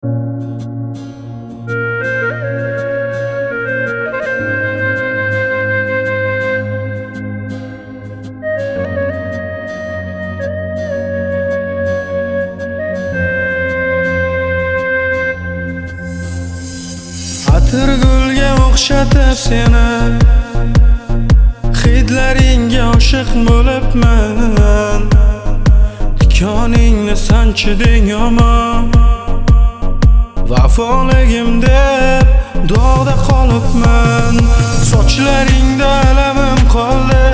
Atirgulga o'xshatib seni, hidlaringga oshiq bo'libman. Tikoningni sanchiding yomon, vafoligim deb dog'da qolibman. Sochlaringda alamim qoldi,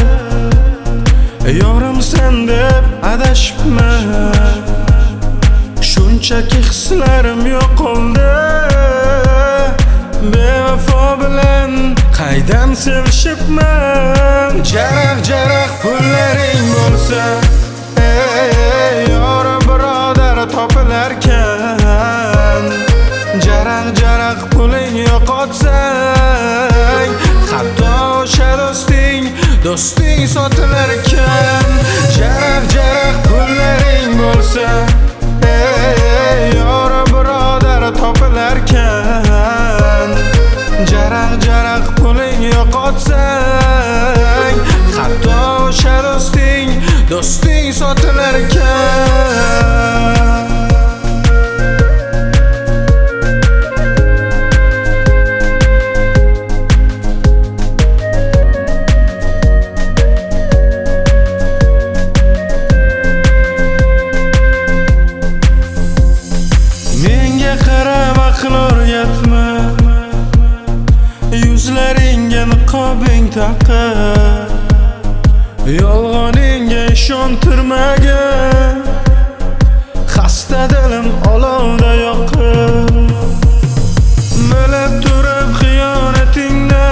yorimsan deb adashibman. Shunchaki hislarim yo'qoldi, bevafo bilan qaydan sevishibman. Jaraq pullaring bo'lsa, ey yorim birodar topilarkan. Jaraq puling yo'qotsang, hatto o'sha do'sting sotilarkan. Jaraq pullaring bo'lsa, ey yorim birodar topilarkan. Jaraq puling yo'qotsang, hatto o'sha do'sting sotilarkan. Menga qarab aql o'rgatma, yuzlaringga niqobing taqib, yolg'oningga ishontirmagin. Xasta dilim olovda yoqib, bilib turib xiyonatingni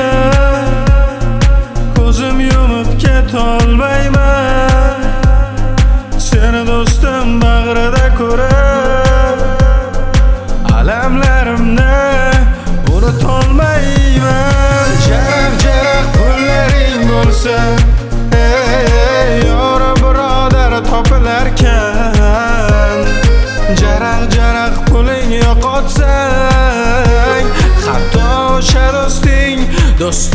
ko'zim yumib ketolmayman. Seni do'stim bag'rida ko'rib, alamlarimni unutolmayman. Jaraq pullaring bo'lsa, ey yorim birodar topilarkan. Jaraq puling yo'qotsang, hatto o'sha do'sting